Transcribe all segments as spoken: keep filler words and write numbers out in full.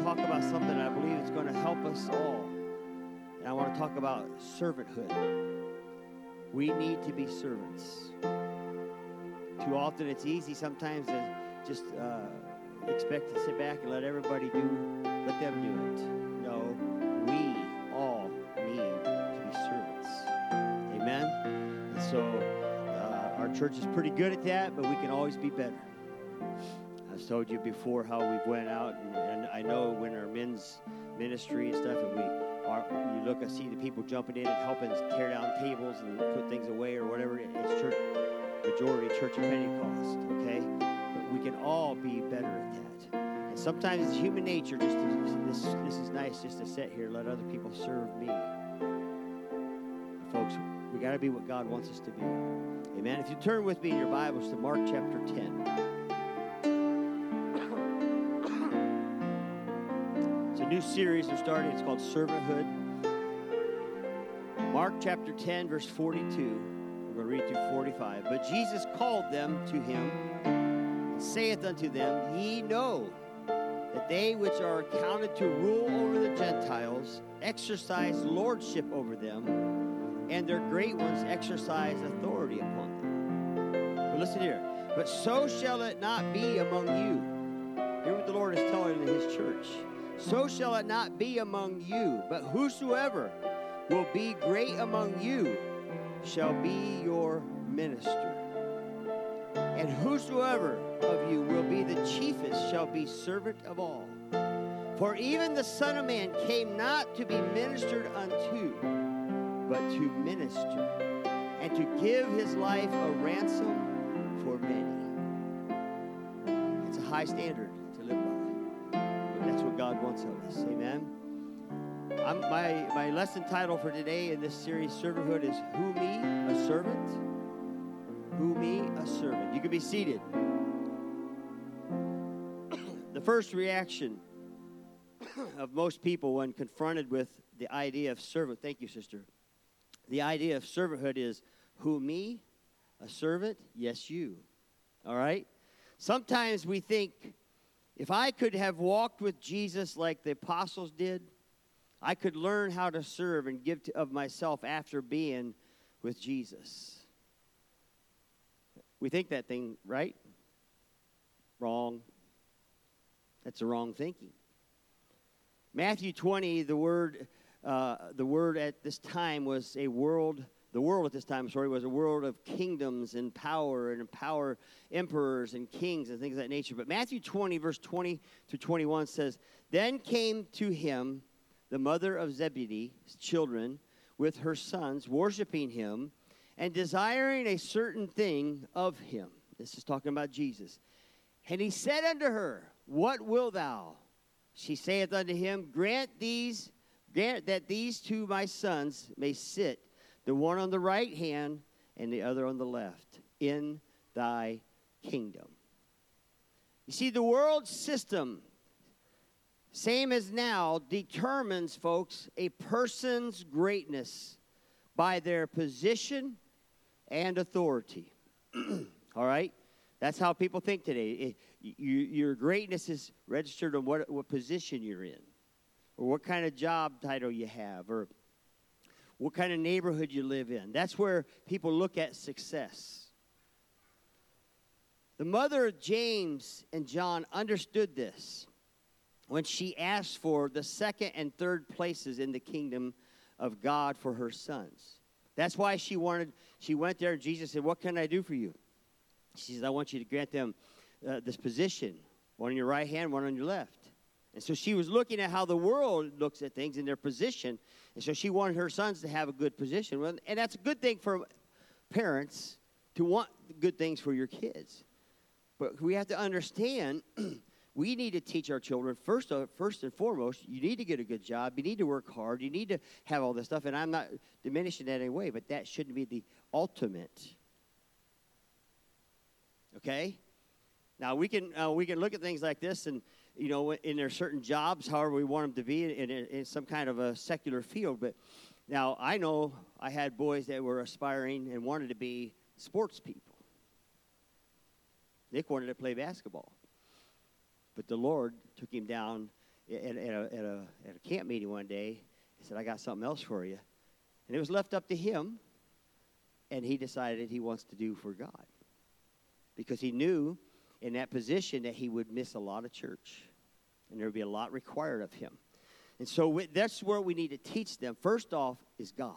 talk about something I believe is going to help us all. And I want to talk about servanthood. We need to be servants. Too often it's easy sometimes to just uh, expect to sit back and let everybody do, let them do it. No, we all need to be servants. Amen? And so uh, our church is pretty good at that, but we can always be better. I've told you before how we've went out, and, and I know when our men's ministry and stuff, and we are, you look and see the people jumping in and helping tear down tables and put things away or whatever. It's church, majority Church of Pentecost, okay? But we can all be better at that. And sometimes it's human nature just to, this, this is nice just to sit here and let other people serve me. But folks, we got to be what God wants us to be. Amen. If you turn with me in your Bibles to Mark chapter ten. New series we're starting. It's called Servanthood. Mark chapter ten, verse forty-two. We're going to read through forty-five. But Jesus called them to him, and saith unto them, Ye know that they which are accounted to rule over the Gentiles exercise lordship over them, and their great ones exercise authority upon them. But listen here. But so shall it not be among you. Hear what the Lord is telling in his church. So shall it not be among you, but whosoever will be great among you shall be your minister. And whosoever of you will be the chiefest shall be servant of all. For even the Son of Man came not to be ministered unto, but to minister, and to give his life a ransom for many. It's a high standard to live by. That's what God wants of us. Amen. I'm, my, my lesson title for today in this series, Servanthood, is Who Me, a Servant? Who Me, a Servant. You can be seated. The first reaction of most people when confronted with the idea of servant, thank you, sister. The idea of servanthood is, who me, a servant? Yes, you. All right? Sometimes we think, if I could have walked with Jesus like the apostles did, I could learn how to serve and give to, of myself after being with Jesus. We think that thing, right? Wrong. That's the wrong thinking. Matthew twenty, the word, uh, the word at this time was a world. The world at this time, sorry, was a world of kingdoms and power and power emperors and kings and things of that nature. But Matthew twenty, verse twenty to twenty-one says, Then came to him the mother of Zebedee's children with her sons, worshiping him and desiring a certain thing of him. This is talking about Jesus. And he said unto her, What wilt thou? She saith unto him, Grant these, grant that these two my sons may sit, the one on the right hand and the other on the left, in thy kingdom. You see, the world system, same as now, determines, folks, a person's greatness by their position and authority. All right? That's how people think today. It, you, your greatness is registered on what, what position you're in, or what kind of job title you have, or what kind of neighborhood you live in. That's where people look at success. The mother of James and John understood this when she asked for the second and third places in the kingdom of God for her sons. That's why she wanted, she went there and Jesus said, What can I do for you? She says, I want you to grant them uh, this position, one on your right hand, one on your left. And so she was looking at how the world looks at things in their position. And so she wanted her sons to have a good position. Well, and that's a good thing for parents, to want good things for your kids. But we have to understand, we need to teach our children, first, uh, first and foremost, you need to get a good job. You need to work hard. You need to have all this stuff. And I'm not diminishing that in any way, but that shouldn't be the ultimate. Okay? Now, we can uh, we can look at things like this and, you know, in their certain jobs, however we want them to be, in, in, in some kind of a secular field. But now, I know I had boys that were aspiring and wanted to be sports people. Nick wanted to play basketball. But the Lord took him down at, at, a, at, a, at a camp meeting one day. He said, I got something else for you. And it was left up to him, and he decided he wants to do for God. Because he knew in that position that he would miss a lot of church, and there would be a lot required of him. And so we, that's where we need to teach them. First off is God.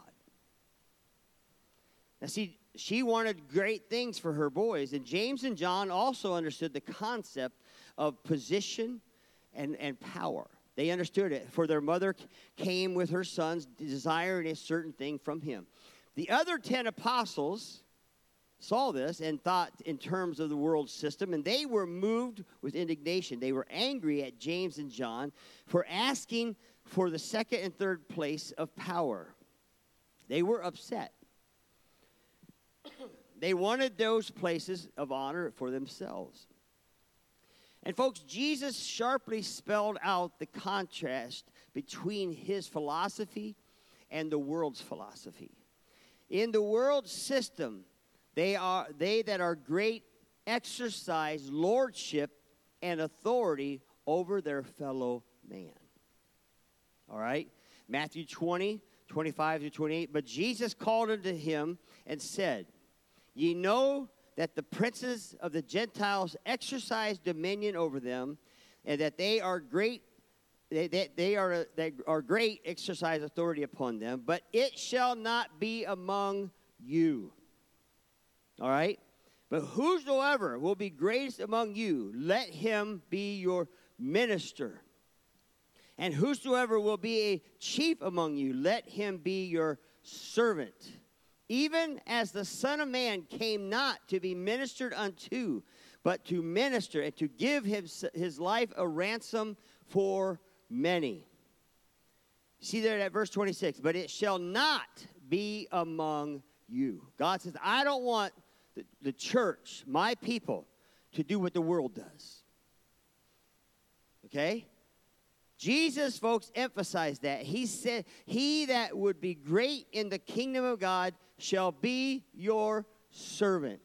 Now, see, she wanted great things for her boys, and James and John also understood the concept of position and, and power. They understood it, for their mother came with her sons, desiring a certain thing from him. The other ten apostles saw this and thought in terms of the world system, and they were moved with indignation. They were angry at James and John for asking for the second and third place of power. They were upset. They wanted those places of honor for themselves. And folks, Jesus sharply spelled out the contrast between his philosophy and the world's philosophy. In the world system, they are they that are great exercise lordship and authority over their fellow man. All right? Matthew twenty, twenty-five to twenty-eight. But Jesus called unto him and said, Ye know that the princes of the Gentiles exercise dominion over them, and that they are great, they, they, they are they are great exercise authority upon them. But it shall not be among you. All right? But whosoever will be greatest among you, let him be your minister. And whosoever will be a chief among you, let him be your servant. Even as the Son of Man came not to be ministered unto, but to minister and to give his, his life a ransom for many. See there at verse twenty-six. But it shall not be among you. God says, I don't want the, the church, my people, to do what the world does. Okay? Jesus, folks, emphasized that. He said, he that would be great in the kingdom of God shall be your servant.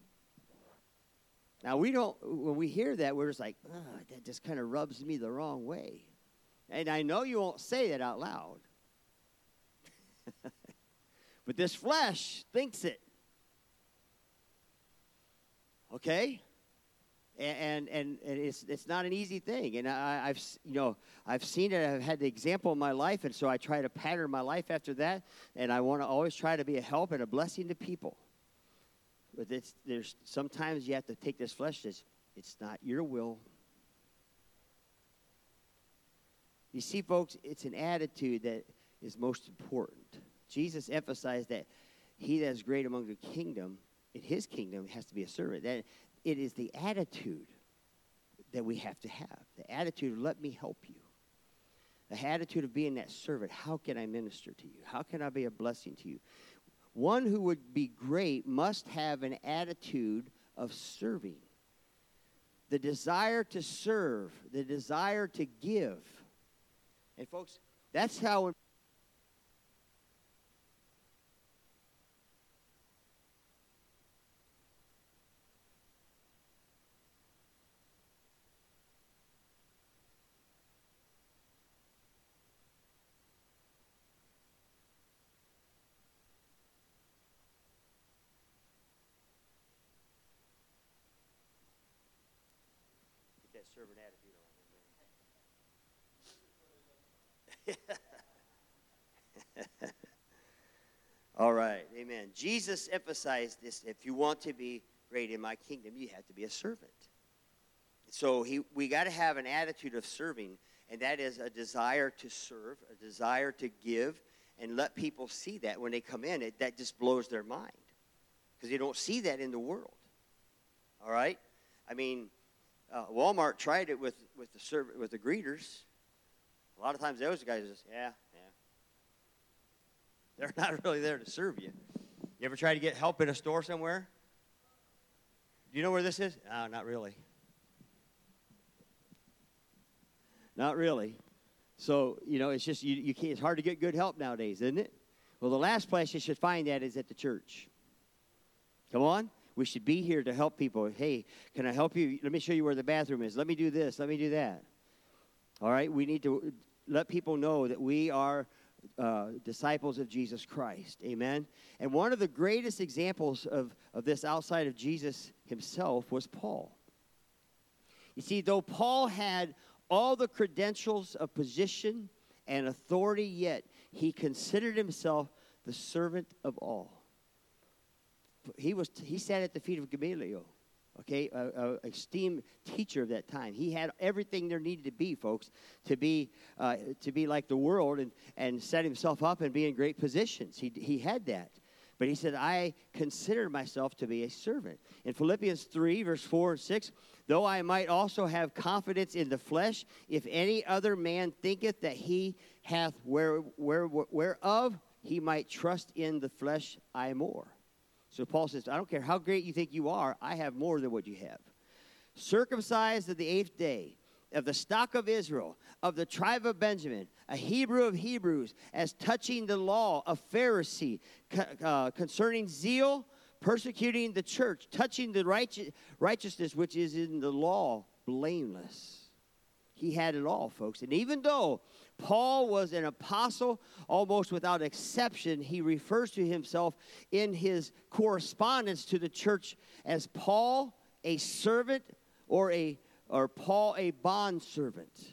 Now, we don't, when we hear that, we're just like, oh, that just kind of rubs me the wrong way. And I know you won't say it out loud. But this flesh thinks it. Okay? And, and and it's it's not an easy thing, and I, I've you know I've seen it. I've had the example in my life, and so I try to pattern my life after that. And I want to always try to be a help and a blessing to people. But it's there's sometimes you have to take this flesh. As it's not your will. You see, folks, it's an attitude that is most important. Jesus emphasized that he that is great among the kingdom, in his kingdom, has to be a servant. That it is the attitude that we have to have. The attitude of, let me help you. The attitude of being that servant. How can I minister to you? How can I be a blessing to you? One who would be great must have an attitude of serving. The desire to serve. The desire to give. And folks, that's how... servant attitude on. All right, amen. Jesus emphasized this: if you want to be great in my kingdom, you have to be a servant. So he, we got to have an attitude of serving, and that is a desire to serve, a desire to give, and let people see that when they come in. It, that just blows their mind because they don't see that in the world. All right, I mean. Uh, Walmart tried it with, with the serv- with the greeters. A lot of times those guys just, yeah, yeah. They're not really there to serve you. You ever try to get help in a store somewhere? Do you know where this is? No, not really. Not really. So, you know, it's just, you, you can't, it's hard to get good help nowadays, isn't it? Well, the last place you should find that is at the church. Come on. We should be here to help people. Hey, can I help you? Let me show you where the bathroom is. Let me do this. Let me do that. All right, we need to let people know that we are uh, disciples of Jesus Christ. Amen. And one of the greatest examples of, of this outside of Jesus himself was Paul. You see, though Paul had all the credentials of position and authority, yet he considered himself the servant of all. He was he sat at the feet of Gamaliel. Okay, a, a esteemed teacher of that time. He had everything there needed to be, folks, to be uh, to be like the world and, and set himself up and be in great positions. He he had that. But he said, I consider myself to be a servant. In Philippians three, verse four and six, though I might also have confidence in the flesh, if any other man thinketh that he hath where, where, whereof he might trust in the flesh, I more. So Paul says, I don't care how great you think you are, I have more than what you have. Circumcised of the eighth day, of the stock of Israel, of the tribe of Benjamin, a Hebrew of Hebrews, as touching the law, a Pharisee, uh, concerning zeal, persecuting the church, touching the righteous, righteousness which is in the law, blameless. He had it all, folks. And even though Paul was an apostle almost without exception, he refers to himself in his correspondence to the church as Paul, a servant, or a or Paul, a bondservant.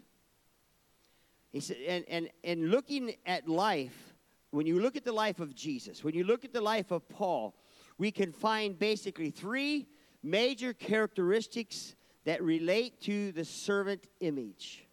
He said, and, and, and looking at life, when you look at the life of Jesus, when you look at the life of Paul, we can find basically three major characteristics that relate to the servant image.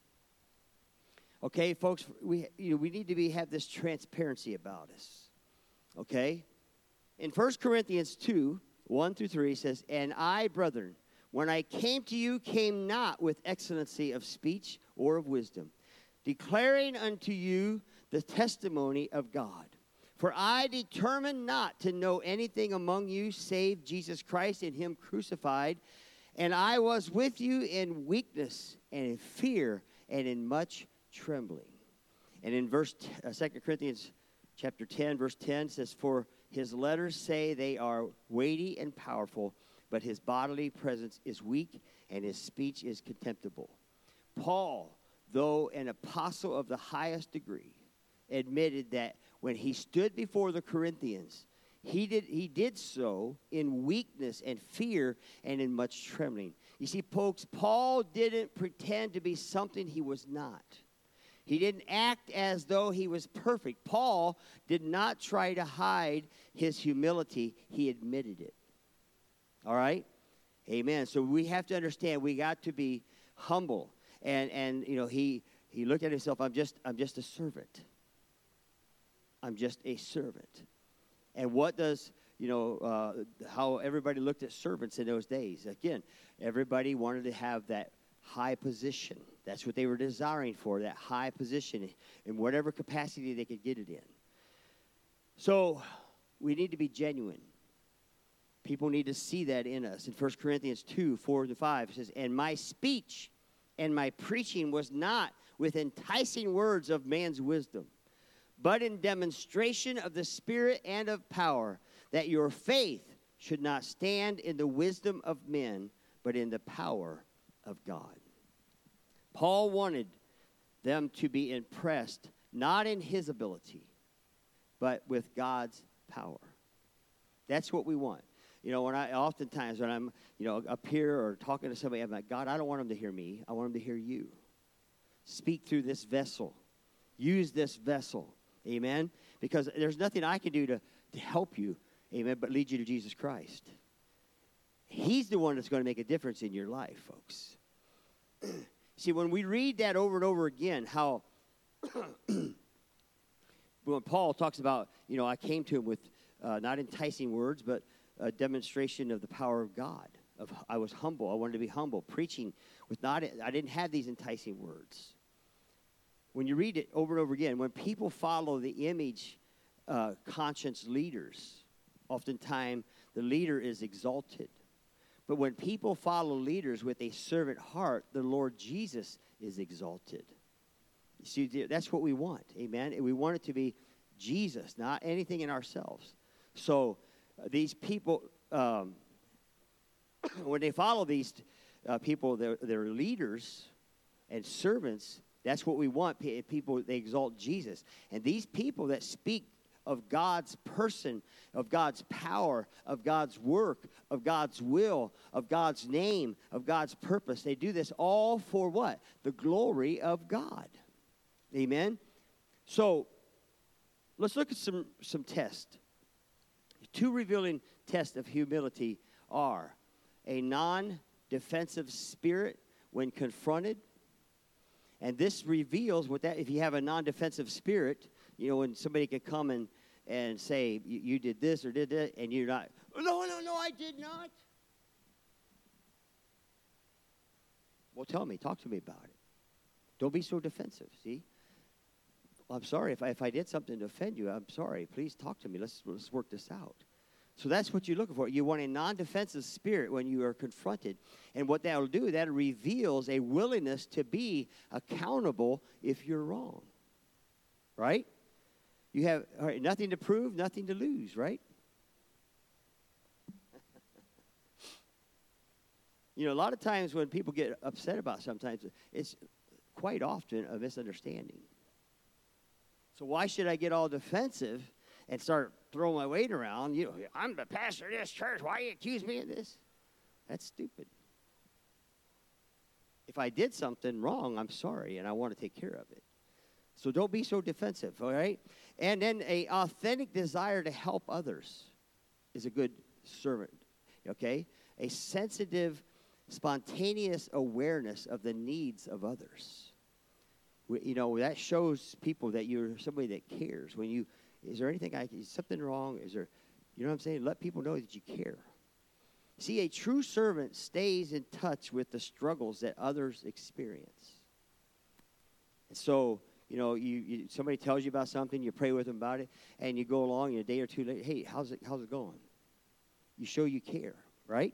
Okay, folks, we you know, we need to be have this transparency about us. Okay? In First Corinthians two, one through three, it says, and I, brethren, when I came to you, came not with excellency of speech or of wisdom, declaring unto you the testimony of God. For I determined not to know anything among you save Jesus Christ and him crucified. And I was with you in weakness and in fear and in much trembling. And in verse uh, Second Corinthians chapter ten, verse ten says, for his letters say they are weighty and powerful, but his bodily presence is weak, and his speech is contemptible. Paul, though an apostle of the highest degree, admitted that when he stood before the Corinthians, he did, he did so in weakness and fear and in much trembling. You see, folks, Paul didn't pretend to be something he was not. He didn't act as though he was perfect. Paul did not try to hide his humility. He admitted it. All right? Amen. So we have to understand we got to be humble. And and you know, he he looked at himself, I'm just I'm just a servant. I'm just a servant. And what does, you know, uh, how everybody looked at servants in those days? Again, everybody wanted to have that high position. That's what they were desiring for, that high position in whatever capacity they could get it in. So we need to be genuine. People need to see that in us. In First Corinthians two, four to five, it says, and my speech and my preaching was not with enticing words of man's wisdom, but in demonstration of the Spirit and of power, that your faith should not stand in the wisdom of men, but in the power of God. Paul wanted them to be impressed, not in his ability, but with God's power. That's what we want. You know, when I oftentimes when I'm, you know, up here or talking to somebody, I'm like, God, I don't want them to hear me. I want them to hear you. Speak through this vessel. Use this vessel. Amen? Because there's nothing I can do to, to help you, amen, but lead you to Jesus Christ. He's the one that's going to make a difference in your life, folks. See, when we read that over and over again, how when Paul talks about, you know, I came to him with uh, not enticing words, but a demonstration of the power of God. Of I was humble. I wanted to be humble. Preaching with not, I didn't have these enticing words. When you read it over and over again, when people follow the image uh, conscience leaders, oftentimes the leader is exalted. But when people follow leaders with a servant heart, the Lord Jesus is exalted. You see, that's what we want, amen? And we want it to be Jesus, not anything in ourselves. So uh, these people, um, when they follow these uh, people, they're, they're leaders and servants, That's what we want. People, they exalt Jesus. And these people that speak of God's person, of God's power, of God's work, of God's will, of God's name, of God's purpose, they do this all for what? The glory of God. Amen? So, let's look at some, some tests. Two revealing tests of humility are a non-defensive spirit when confronted. And this reveals what that, if you have a non-defensive spirit, you know, when somebody can come and, and say, you, you did this or did that, and you're not, no, no, no, I did not. Well, tell me, talk to me about it. Don't be so defensive, see? Well, I'm sorry, if I, if I did something to offend you, I'm sorry. Please talk to me. Let's, let's work this out. So that's what you're looking for. You want a non-defensive spirit when you are confronted. And what that will do, that reveals a willingness to be accountable if you're wrong. Right? You have all right, nothing to prove, nothing to lose, right? You know, a lot of times when people get upset about sometimes, it's quite often a misunderstanding. So why should I get all defensive and start throwing my weight around? You know, I'm the pastor of this church. Why you accuse me of this? That's stupid. If I did something wrong, I'm sorry, and I want to take care of it. So don't be so defensive, all right? And then a authentic desire to help others is a good servant, okay? A sensitive, spontaneous awareness of the needs of others. We, you know, that shows people that you're somebody that cares. When you, is there anything, I, is something wrong? Is there, you know what I'm saying? Let people know that you care. See, a true servant stays in touch with the struggles that others experience. And so, you know, you, you somebody tells you about something, you pray with them about it, and you go along, and a day or two later, hey, how's it, how's it going? You show you care, right?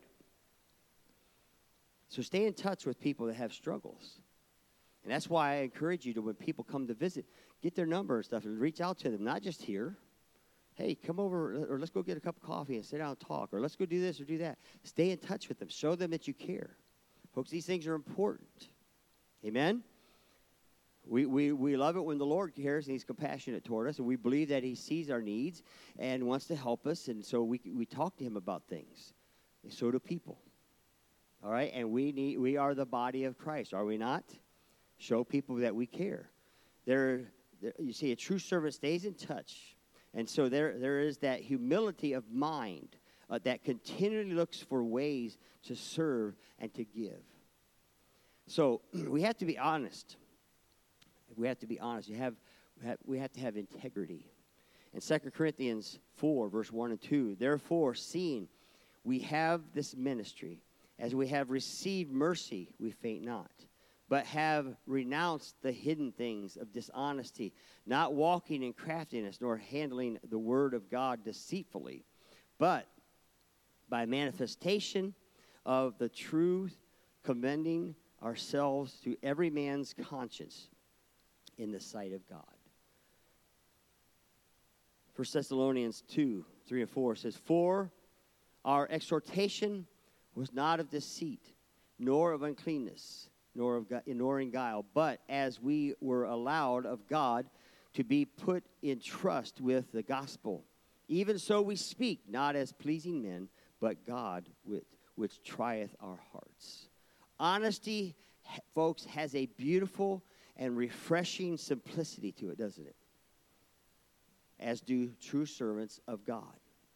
So stay in touch with people that have struggles. And that's why I encourage you to, when people come to visit, get their number and stuff and reach out to them, not just here. Hey, come over, or let's go get a cup of coffee and sit down and talk, or let's go do this or do that. Stay in touch with them. Show them that you care. Folks, these things are important. Amen? We, we, we love it when the Lord cares and He's compassionate toward us, and we believe that He sees our needs and wants to help us, and so we, we talk to Him about things. And so do people. All right? And we need we are the body of Christ, are we not? Show people that we care. There, there, you see, a true servant stays in touch. And so there, there is that humility of mind uh, that continually looks for ways to serve and to give. So we have to be honest. We have to be honest. You have, we have, we have to have integrity. In Second Corinthians four, verse one and two, therefore, seeing we have this ministry, as we have received mercy, we faint not, but have renounced the hidden things of dishonesty, not walking in craftiness, nor handling the word of God deceitfully, but by manifestation of the truth, commending ourselves to every man's conscience in the sight of God. First Thessalonians two, three and four says, for our exhortation was not of deceit, nor of uncleanness, nor of nor in guile, but as we were allowed of God to be put in trust with the gospel. Even so we speak, not as pleasing men, but God with, which trieth our hearts. Honesty, folks, has a beautiful and refreshing simplicity to it, doesn't it? As do true servants of God.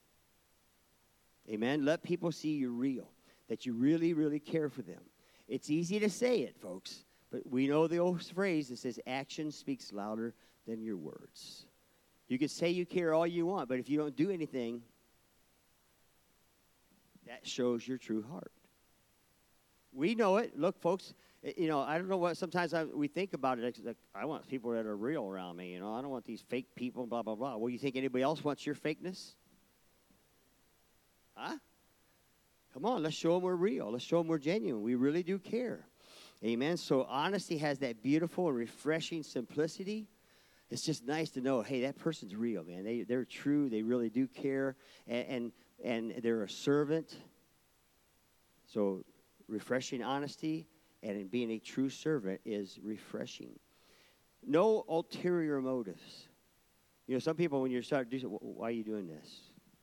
Amen? Let people see you're real, that you really, really care for them. It's easy to say it, folks, but we know the old phrase that says action speaks louder than your words. You can say you care all you want, but if you don't do anything, that shows your true heart. We know it. Look, folks, you know, I don't know what, sometimes I, we think about it, like, I want people that are real around me, you know. I don't want these fake people, blah, blah, blah. Well, you think anybody else wants your fakeness? Huh? Come on, let's show them we're real. Let's show them we're genuine. We really do care. Amen. So honesty has that beautiful and refreshing simplicity. It's just nice to know, hey, that person's real, man. They, they're true. They really do care. And, and, and they're a servant. So refreshing honesty and in being a true servant is refreshing. No ulterior motives. You know, some people, when you start doing, why are you doing this?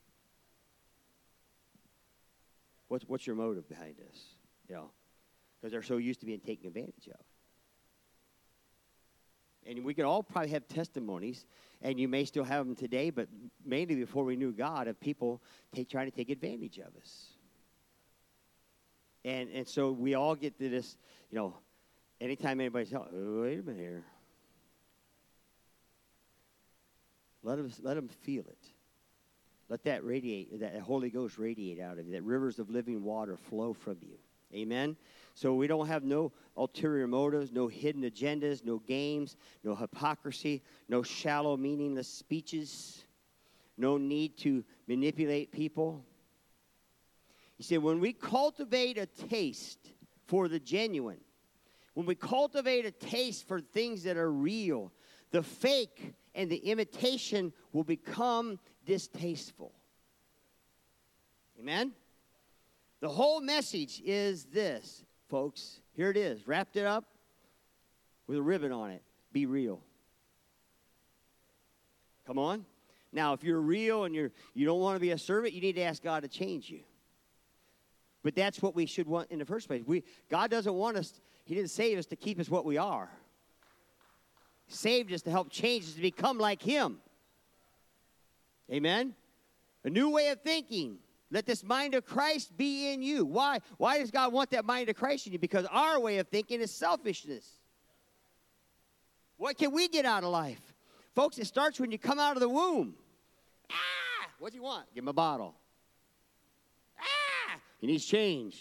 What's, what's your motive behind this? You know, because they're so used to being taken advantage of. And we could all probably have testimonies, and you may still have them today, but mainly before we knew God, of people take, trying to take advantage of us. And and so we all get to this, you know, anytime anybody's telling, oh, wait a minute here. Let them, let them feel it. Let that radiate, that Holy Ghost radiate out of you, that rivers of living water flow from you. Amen? So we don't have no ulterior motives, no hidden agendas, no games, no hypocrisy, no shallow, meaningless speeches, no need to manipulate people. You see, when we cultivate a taste for the genuine, when we cultivate a taste for things that are real, the fake and the imitation will become distasteful. Amen? The whole message is this, folks. Here it is. Wrapped it up with a ribbon on it. Be real. Come on. Now, if you're real and you're, you don't want to be a servant, you need to ask God to change you. But that's what we should want in the first place. We, God doesn't want us, He didn't save us to keep us what we are. He saved us to help change us to become like Him. Amen? A new way of thinking. Let this mind of Christ be in you. Why? Why does God want that mind of Christ in you? Because our way of thinking is selfishness. What can we get out of life? Folks, it starts when you come out of the womb. Ah! What do you want? Give him a bottle. Ah! He needs changed.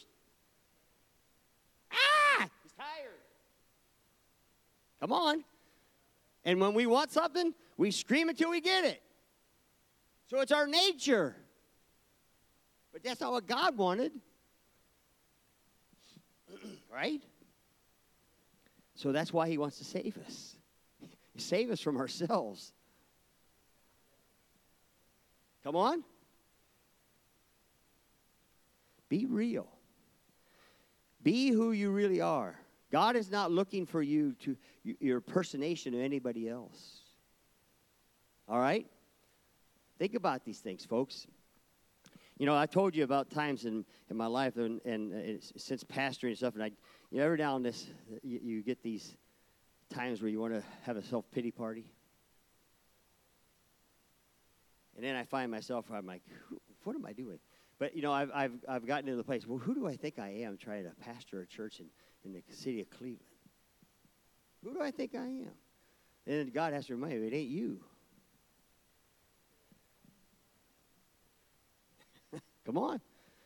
Ah! He's tired. Come on. And when we want something, we scream until we get it. So it's our nature. But that's not what God wanted. Right? So that's why He wants to save us. Save us from ourselves. Come on. Be real. Be who you really are. God is not looking for you to your impersonation of anybody else. All right? Think about these things, folks. You know, I told you about times in, in my life and, and uh, since pastoring and stuff, and I, you know, every now and this, you, you get these times where you want to have a self-pity party. And then I find myself, I'm like, what am I doing? But, you know, I've, I've, I've gotten into the place, well, who do I think I am trying to pastor a church in, in the city of Cleveland? Who do I think I am? And then God has to remind me, it ain't you. Come on.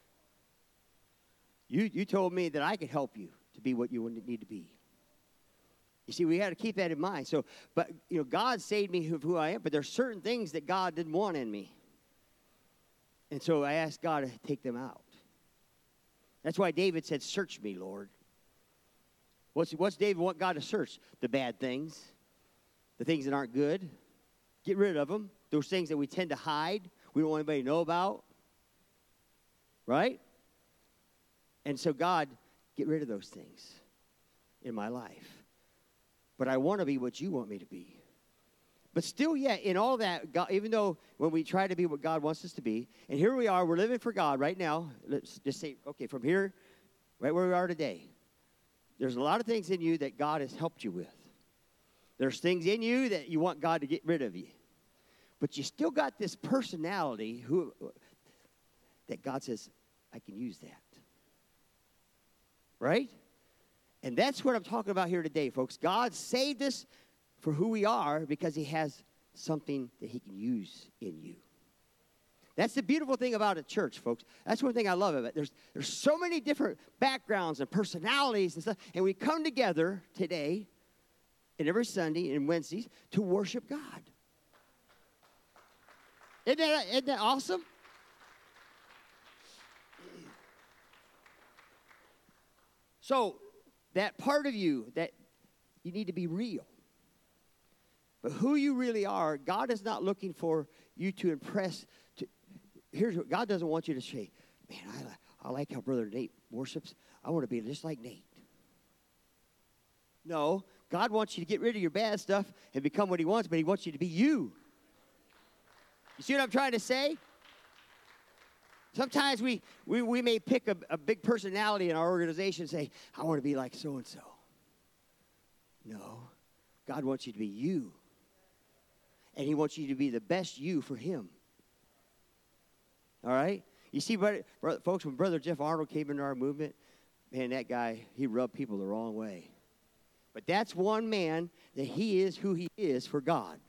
You, you told me that I could help you to be what you need to be. You see, we got to keep that in mind. So, but, you know, God saved me of who I am, but there's certain things that God didn't want in me. And so I asked God to take them out. That's why David said, search me, Lord. What's, what's David want God to search? The bad things, the things that aren't good. Get rid of them. Those things that we tend to hide, we don't want anybody to know about. Right? And so, God, get rid of those things in my life. But I want to be what you want me to be. But still, yeah, in all that, God, even though when we try to be what God wants us to be, and here we are, we're living for God right now. Let's just say, okay, from here, right where we are today, there's a lot of things in you that God has helped you with. There's things in you that you want God to get rid of you. But you still got this personality who that God says, I can use that. Right? And that's what I'm talking about here today, folks. God saved us for who we are because He has something that He can use in you. That's the beautiful thing about a church, folks. That's one thing I love about it. There's, there's so many different backgrounds and personalities and stuff, and we come together today and every Sunday and Wednesdays to worship God. Isn't that, isn't that awesome? So, that part of you, that you need to be real. But who you really are, God is not looking for you to impress. To, here's what God doesn't want you to say, man, I, I like how Brother Nate worships. I want to be just like Nate. No, God wants you to get rid of your bad stuff and become what he wants, but he wants you to be you. You see what I'm trying to say? Sometimes we, we, we may pick a, a big personality in our organization and say, I want to be like so-and-so. No. God wants you to be you. And he wants you to be the best you for him. All right? You see, brother, brother, folks, when Brother Jeff Arnold came into our movement, man, that guy, he rubbed people the wrong way. But that's one man that he is who he is for God.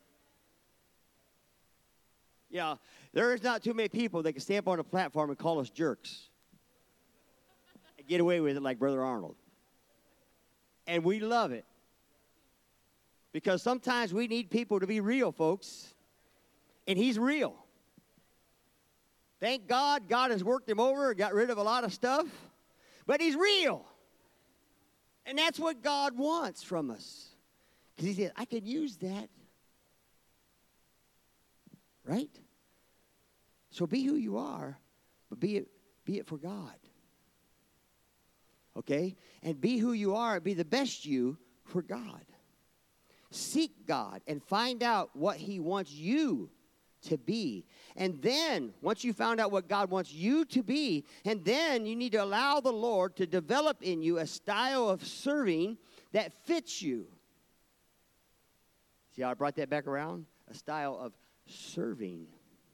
Yeah, there is not too many people that can stand up on a platform and call us jerks and get away with it like Brother Arnold. And we love it. Because sometimes we need people to be real, folks. And he's real. Thank God, God has worked him over and got rid of a lot of stuff. But he's real. And that's what God wants from us. Because he said, I can use that. Right? So be who you are, but be it, be it for God. Okay? And be who you are, be the best you for God. Seek God and find out what he wants you to be. And then, once you found out what God wants you to be, and then you need to allow the Lord to develop in you a style of serving that fits you. See how I brought that back around? A style of serving.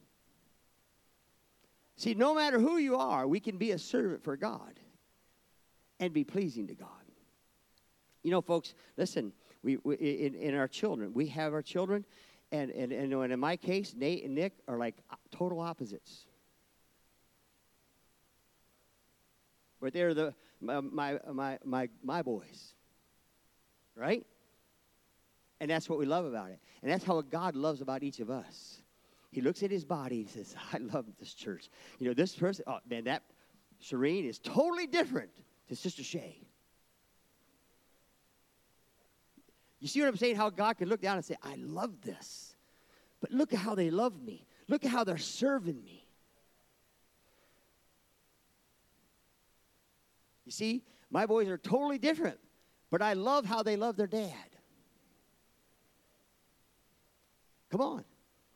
See, no matter who you are, we can be a servant for God and be pleasing to God. You know, folks, listen, we, we in, in our children, we have our children, and, and, and in my case, Nate and Nick are like total opposites. But they're the my my my my, my boys. Right? And that's what we love about it. And that's how God loves about each of us. He looks at his body and says, I love this church. You know, this person, oh, man, that Shireen is totally different to Sister Shay. You see what I'm saying? How God can look down and say, I love this. But look at how they love me. Look at how they're serving me. You see, my boys are totally different. But I love how they love their dad. Come on.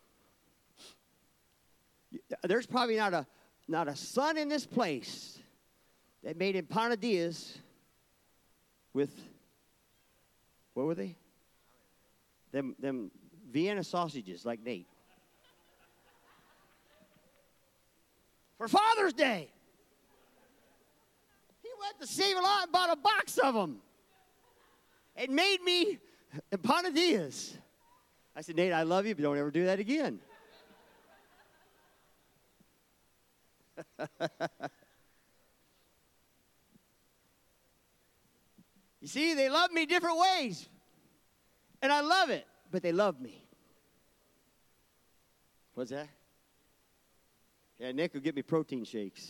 There's probably not a not a son in this place that made empanadillas with, what were they? Them, them Vienna sausages like Nate. For Father's Day. He went to Save-A-Lot and bought a box of them. And made me empanadillas. I said, Nate, I love you, but don't ever do that again. You see, they love me different ways. And I love it, but they love me. What's that? Yeah, Nick will get me protein shakes.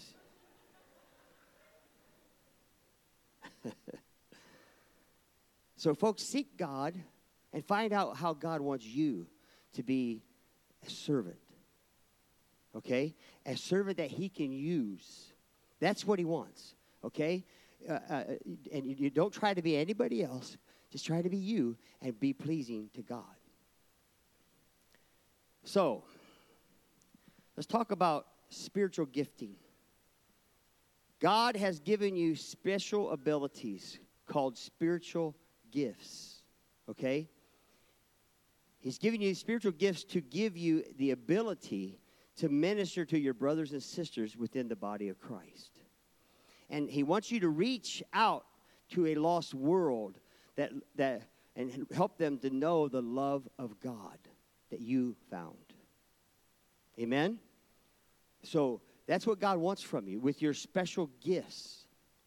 So, folks, seek God and find out how God wants you to be a servant. Okay? A servant that he can use. That's what he wants. Okay? Uh, uh, and you, you don't try to be anybody else. Just try to be you and be pleasing to God. So, let's talk about spiritual gifting. God has given you special abilities called spiritual gifts. Okay? He's given you spiritual gifts to give you the ability to minister to your brothers and sisters within the body of Christ. And he wants you to reach out to a lost world that that and help them to know the love of God that you found. Amen? So that's what God wants from you with your special gifts.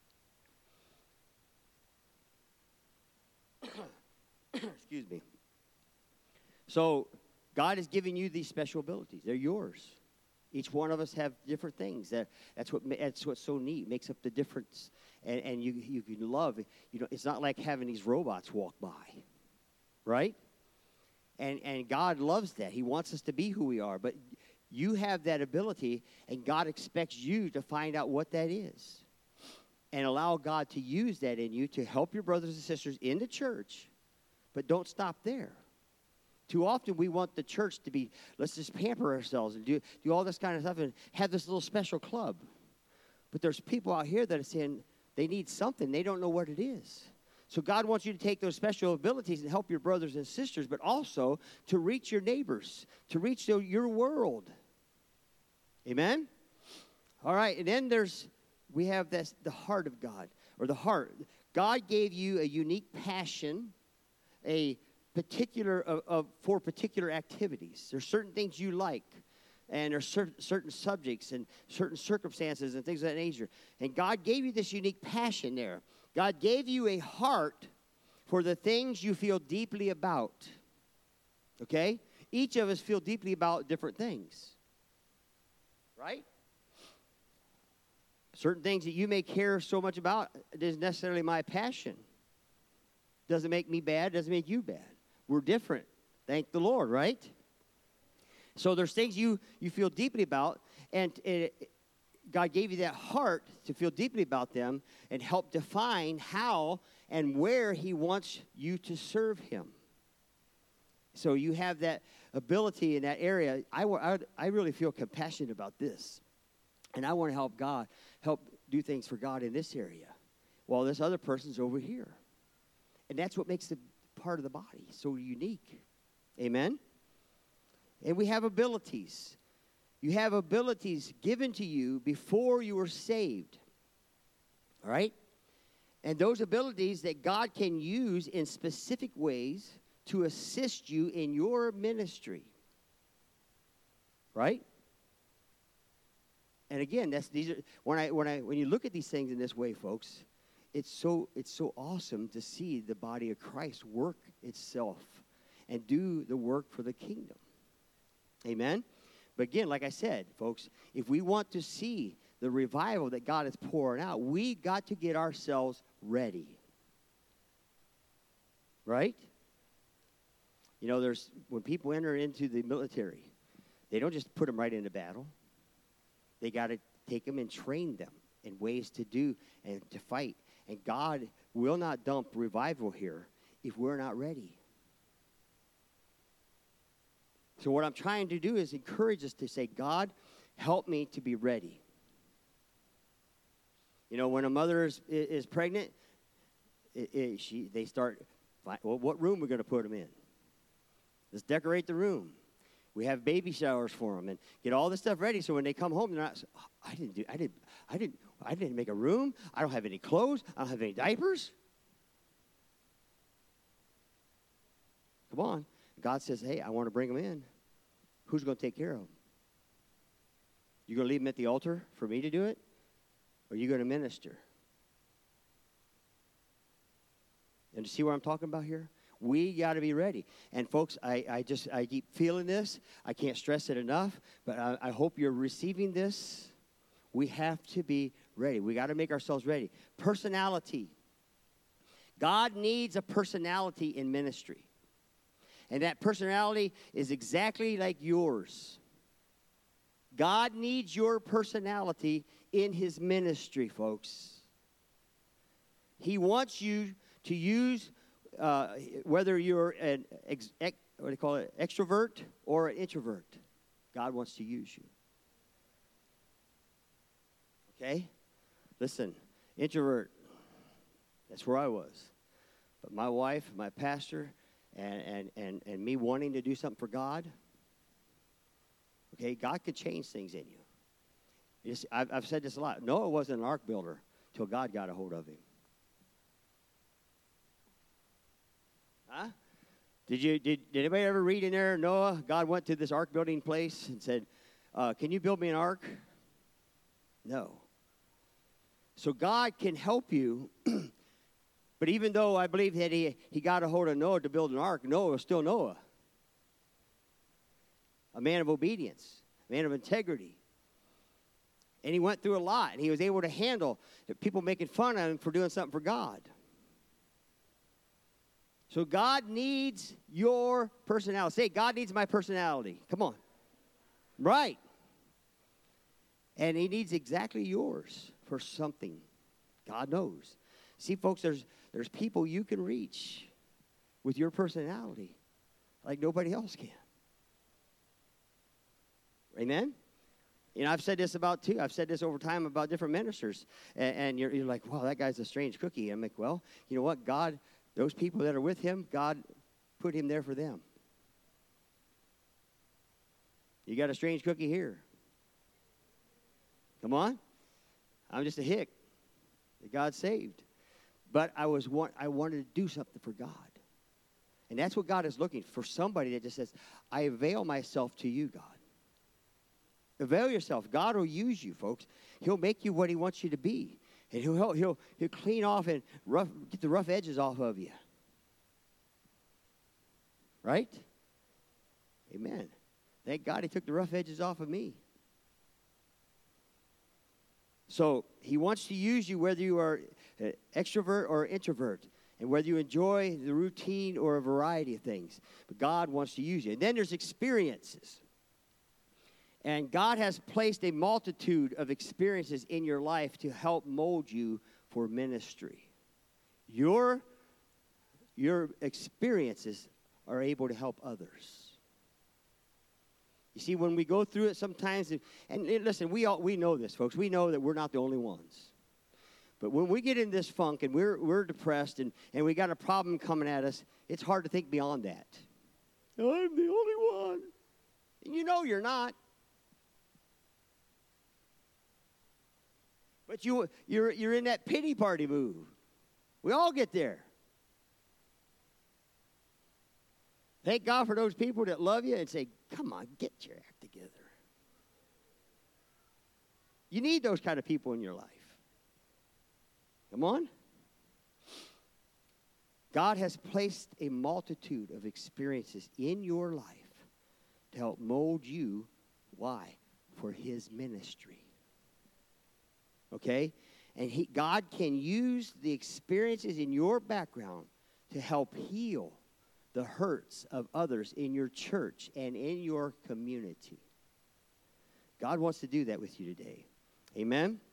Excuse me. So God is giving you these special abilities. They're yours. Each one of us have different things. That that's what that's what's so neat. Makes up the difference. And, and you you can love. You know, it's not like having these robots walk by, right? And and God loves that. He wants us to be who we are. But you have that ability, and God expects you to find out what that is. and allow God to use that in you to help your brothers and sisters in the church, but don't stop there. Too often we want the church to be, let's just pamper ourselves and do, do all this kind of stuff and have this little special club. But there's people out here that are saying they need something. They don't know what it is. So God wants you to take those special abilities and help your brothers and sisters, but also to reach your neighbors, to reach the, your world. Amen? All right, and then there's, we have this, the heart of God, or the heart. God gave you a unique passion, a particular, of, of, for particular activities. There's certain things you like, and there's certain, certain subjects and certain circumstances and things of that nature. And God gave you this unique passion there. God gave you a heart for the things you feel deeply about. Okay? Each of us feel deeply about different things. Right? Certain things that you may care so much about isn't necessarily my passion. Doesn't make me bad, doesn't make you bad. We're different. Thank the Lord, right? So there's things you, you feel deeply about, and it, God gave you that heart to feel deeply about them and help define how and where he wants you to serve him. So you have that ability in that area. I, I, I really feel compassionate about this. And I want to help God, help do things for God in this area while this other person's over here. And that's what makes the part of the body so unique. Amen? And we have abilities. You have abilities given to you before you were saved. All right? And those abilities that God can use in specific ways to assist you in your ministry. Right? And again, that's these are when I when I when you look at these things in this way, folks, it's so it's so awesome to see the body of Christ work itself and do the work for the kingdom. Amen? But again, like I said, folks, if we want to see the revival that God is pouring out, we got to get ourselves ready. Right? You know, there's when people enter into the military, they don't just put them right into battle. They got to take them and train them in ways to do and to fight. And God will not dump revival here if we're not ready. So what I'm trying to do is encourage us to say, God, help me to be ready. You know, when a mother is, is pregnant, it, it, she, they start, well, what room are we going to put them in? Let's decorate the room. We have baby showers for them and get all this stuff ready so when they come home, they're not, oh, I didn't do, I didn't, I didn't, I didn't make a room. I don't have any clothes. I don't have any diapers. Come on. God says, hey, I want to bring them in. Who's going to take care of them? You going to leave them at the altar for me to do it? Or are you going to minister? And you see what I'm talking about here? We got to be ready. And folks, I, I just, I keep feeling this. I can't stress it enough, but I, I hope you're receiving this. We have to be ready. We got to make ourselves ready. Personality. God needs a personality in ministry. And that personality is exactly like yours. God needs your personality in his ministry, folks. He wants you to use, uh, whether you're an ex, ex, what do you call it, extrovert or an introvert. God wants to use you. Okay? Listen, introvert, that's where I was. But my wife, my pastor, and, and, and, and me wanting to do something for God, okay, God could change things in you. you see, I've, I've said this a lot. Noah wasn't an ark builder till God got a hold of him. Huh? Did you did, did anybody ever read in there, Noah, God went to this ark building place and said, uh, can you build me an ark? No. So God can help you. But even though I believe that he, he got a hold of Noah to build an ark, Noah was still Noah. A man of obedience, a man of integrity. And he went through a lot, and he was able to handle people making fun of him for doing something for God. So God needs your personality. Say, God needs my personality. Come on. Right. And he needs exactly yours for something. God knows. See, folks, there's, there's people you can reach with your personality like nobody else can. Amen? You know, I've said this about, too. I've said this over time about different ministers. And, and you're, you're like, wow, that guy's a strange cookie. I'm like, well, you know what? God, those people that are with him, God put him there for them. You got a strange cookie here. Come on. I'm just a hick that God saved. But I was want, I wanted to do something for God. And that's what God is looking for, somebody that just says, I avail myself to you, God. Avail yourself. God will use you, folks. He'll make you what he wants you to be. And he'll, he'll, he'll, he'll clean off and rough, get the rough edges off of you. Right? Amen. Thank God he took the rough edges off of me. So he wants to use you whether you are an extrovert or introvert, and whether you enjoy the routine or a variety of things. But God wants to use you. And then there's experiences. And God has placed a multitude of experiences in your life to help mold you for ministry. Your, your experiences are able to help others. You see, when we go through it sometimes, and listen, we all we know this, folks. We know that we're not the only ones. But when we get in this funk and we're we're depressed and, and we got a problem coming at us, it's hard to think beyond that. I'm the only one. And you know you're not. But you you're you're in that pity party move. We all get there. Thank God for those people that love you and say, come on, get your act together. You need those kind of people in your life. Come on. God has placed a multitude of experiences in your life to help mold you. Why? For his ministry. Okay? And he, God can use the experiences in your background to help heal the hurts of others in your church and in your community. God wants to do that with you today. Amen?